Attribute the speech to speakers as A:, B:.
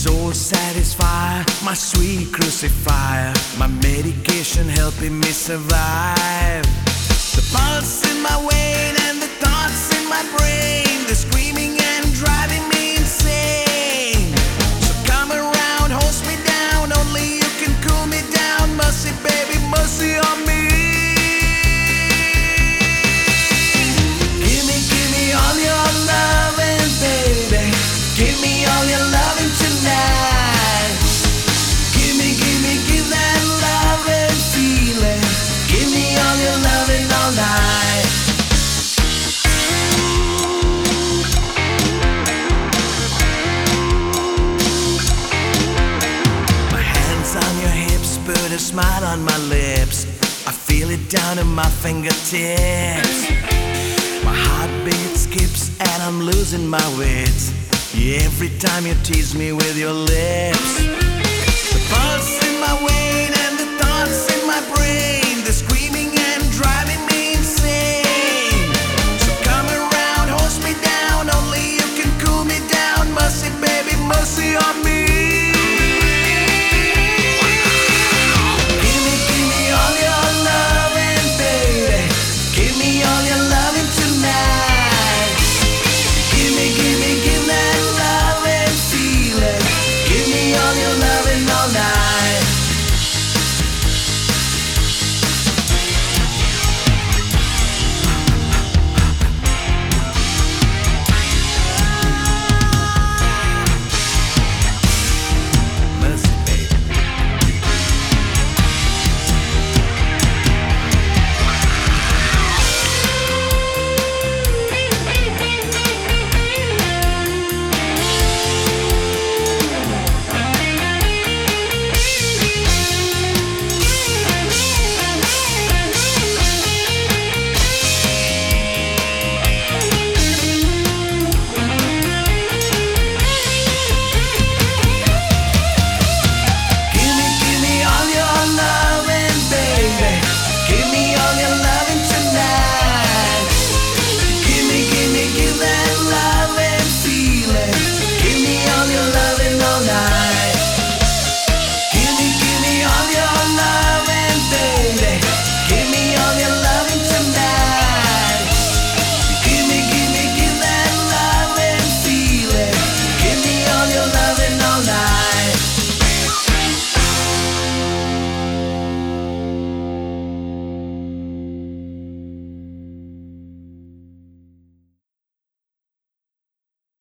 A: soul satisfier, my sweet crucifier, my medication helping me survive. The pulse in my vein and the thoughts in my brain, they're screaming and driving me insane. So come around, hold me down, only you can cool me down. Mercy, baby, mercy on me. Give me all your loving, baby. Give me all your loving tonight. Give that loving feeling. Give me all your loving all night. My hands on your hips, put a smile on my lips. I feel it down in my fingertips. My heartbeat skips and I'm losing my wits. Yeah, every time you tease me with your lips.